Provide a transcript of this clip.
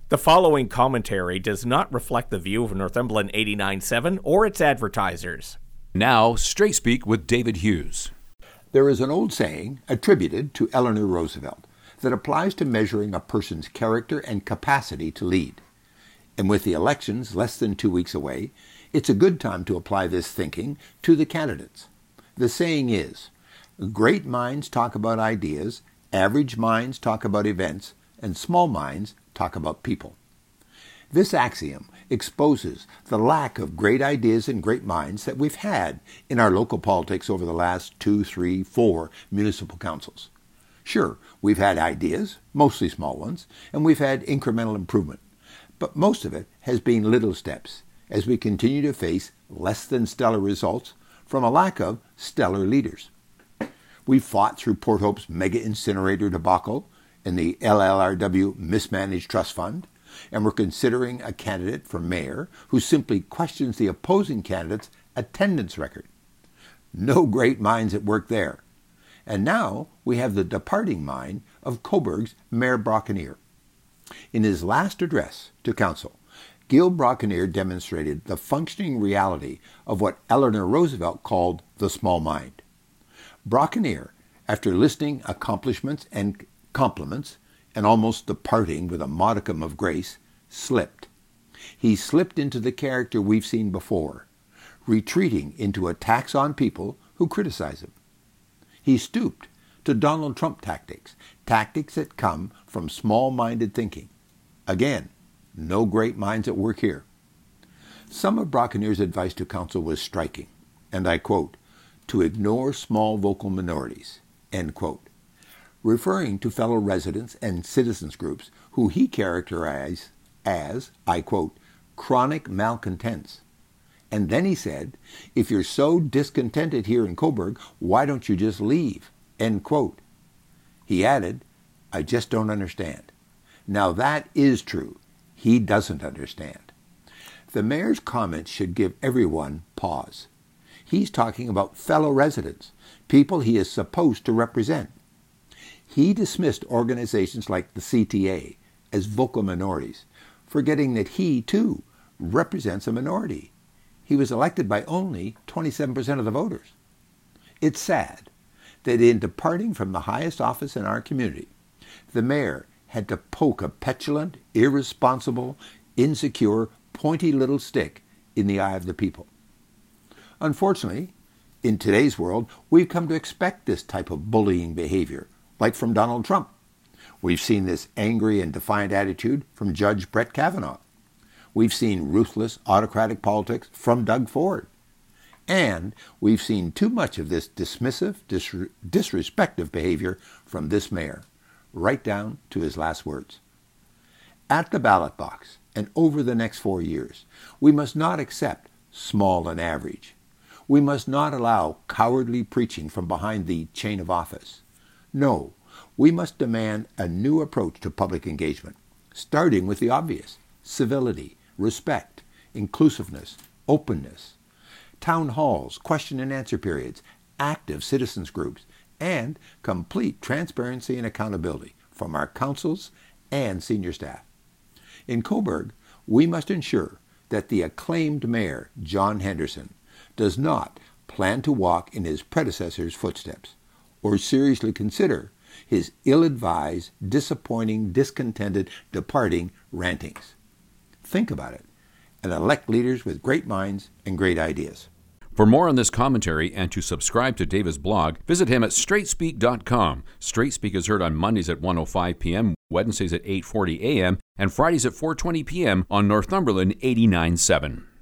The following commentary does not reflect the view of Northumberland 89.7 or its advertisers. Now, Straight Speak with David Hughes. There is an old saying attributed to Eleanor Roosevelt that applies to measuring a person's character and capacity to lead. And with the elections less than 2 weeks away, it's a good time to apply this thinking to the candidates. The saying is, great minds talk about ideas, average minds talk about events, and small minds talk about people. This axiom exposes the lack of great ideas and great minds that we've had in our local politics over the last 2, 3, 4 municipal councils. Sure, we've had ideas, mostly small ones, and we've had incremental improvement, but most of it has been little steps as we continue to face less than stellar results from a lack of stellar leaders. We've fought through Port Hope's mega incinerator debacle and the LLRW mismanaged trust fund, and we're considering a candidate for mayor who simply questions the opposing candidate's attendance record. No great minds at work there. And now we have the departing mind of Cobourg's Mayor Brocquenier. In his last address to council, Gil Brocquenier demonstrated the functioning reality of what Eleanor Roosevelt called the small mind. Brocquenier, after listing accomplishments and compliments, and almost departing with a modicum of grace, slipped. He slipped into the character we've seen before, retreating into attacks on people who criticize him. He stooped to Donald Trump tactics that come from small-minded thinking. Again, no great minds at work here. Some of Brocquenier's advice to council was striking, and I quote, to ignore small vocal minorities, end quote, referring to fellow residents and citizens groups who he characterized as, I quote, chronic malcontents. And then he said, if you're so discontented here in Cobourg, why don't you just leave, end quote. He added, I just don't understand. Now that is true. He doesn't understand. The mayor's comments should give everyone pause. He's talking about fellow residents, people he is supposed to represent. He dismissed organizations like the CTA as vocal minorities, forgetting that he, too, represents a minority. He was elected by only 27% of the voters. It's sad that in departing from the highest office in our community, the mayor had to poke a petulant, irresponsible, insecure, pointy little stick in the eye of the people. Unfortunately, in today's world, we've come to expect this type of bullying behavior, like from Donald Trump. We've seen this angry and defiant attitude from Judge Brett Kavanaugh. We've seen ruthless, autocratic politics from Doug Ford. And we've seen too much of this dismissive, disrespectful behavior from this mayor, right down to his last words. At the ballot box and over the next 4 years, we must not accept small and average. We must not allow cowardly preaching from behind the chain of office. No, we must demand a new approach to public engagement, starting with the obvious: civility, respect, inclusiveness, openness, town halls, question and answer periods, active citizens groups, and complete transparency and accountability from our councils and senior staff. In Cobourg, we must ensure that the acclaimed mayor, John Henderson, does not plan to walk in his predecessor's footsteps, or seriously consider his ill-advised, disappointing, discontented, departing rantings. Think about it, and elect leaders with great minds and great ideas. For more on this commentary and to subscribe to David's blog, visit him at straightspeak.com. Straight Speak is heard on Mondays at 1:05 p.m., Wednesdays at 8:40 a.m., and Fridays at 4:20 p.m. on Northumberland 89.7.